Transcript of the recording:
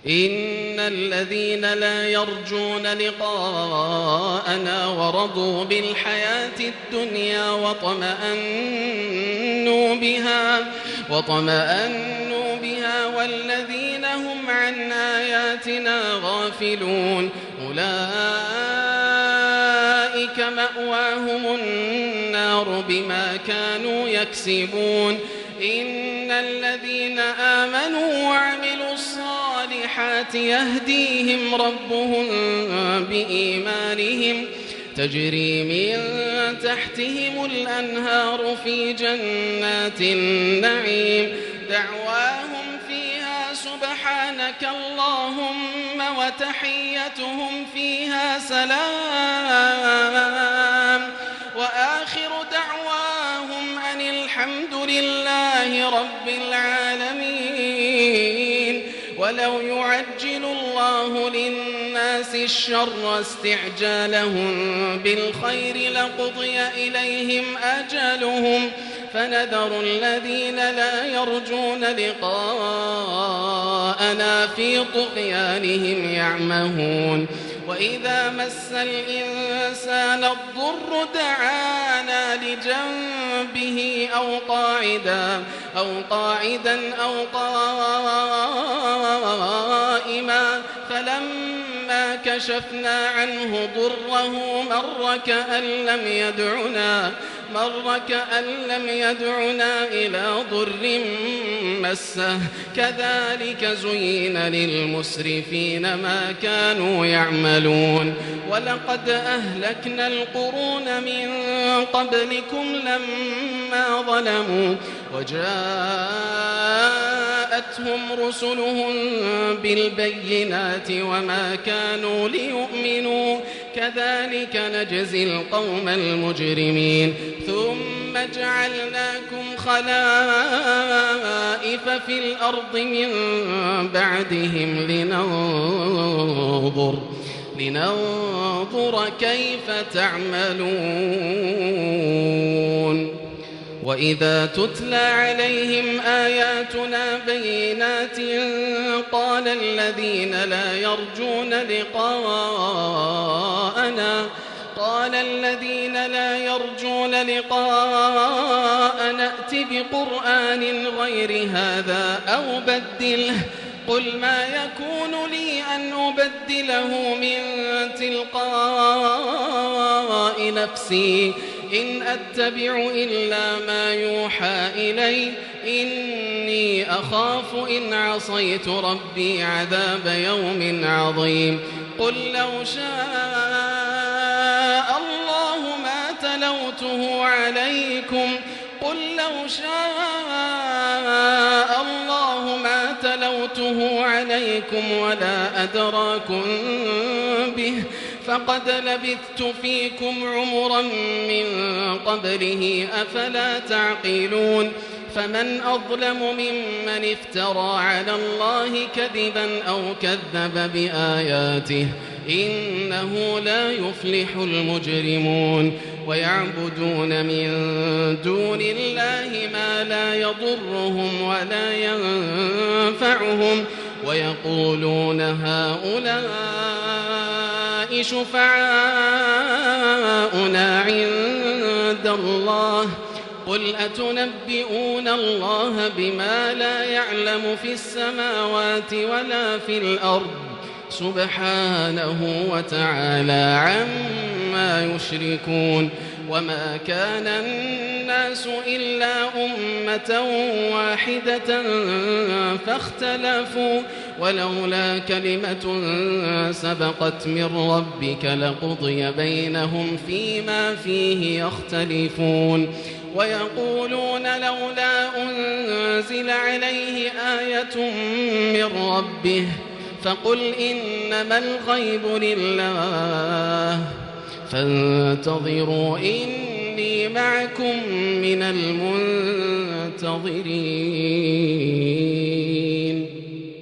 إن الذين لا يرجون لقاءنا ورضوا بالحياة الدنيا وطمأنوا بها والذين هم عن آياتنا غافلون أولئك مأواهم النار بما كانوا يكسبون إن الذين آمنوا وعملوا الصالحات يهديهم ربهم بإيمانهم تجري من تحتهم الأنهار في جنات النعيم دعواهم فيها سبحانك اللهم وتحيتهم فيها سلام وآخر دعواهم أن الحمد لله رب العالمين. ولو يعجل الله للناس الشر استعجالهم بالخير لقضي إليهم أجلهم فنذر الذين لا يرجون لقاءنا في طغيانهم يعمهون وإذا مس الإنسان الضر دعانا لجنبه أو قاعدا أو قائما فلما كشفنا عنه ضره مر كأن لم يدعنا إلى ضر مسه كذلك زين للمسرفين ما كانوا يعملون. ولقد أهلكنا القرون من قبلكم لما ظلموا وجاءتهم رسلهم بالبينات وما كانوا ليؤمنوا كذلك نجزي القوم المجرمين. ثم جعلناكم خلائف في الأرض من بعدهم لننظر كيف تعملون. وإذا تتلى عليهم آياتنا بينات قال الذين لا يرجون لقاءنا ائت بقرآن غير هذا أو بدله قل ما يكون لي أن أبدله من تلقاء نفسي إن أتبع إلا ما يوحى إلي إني أخاف إن عصيت ربي عذاب يوم عظيم. قل لو شاء الله ما تلوته عليكم ولا أدراكم به فقد لبثت فيكم عمرا من قبله أفلا تعقلون. فمن أظلم ممن افترى على الله كذبا أو كذب بآياته إنه لا يفلح المجرمون. ويعبدون من دون الله ما لا يضرهم ولا ينفعهم ويقولون هؤلاء شفعاؤنا عند الله قل أتنبئون الله بما لا يعلم في السماوات ولا في الأرض سبحانه وتعالى عما يشركون. وما كان الناس إلا أمة واحدة فاختلفوا ولولا كلمة سبقت من ربك لقضي بينهم فيما فيه يختلفون. ويقولون لولا أنزل عليه آية من ربه فقل إنما الغيب لله فانتظروا إني معكم من المنتظرين.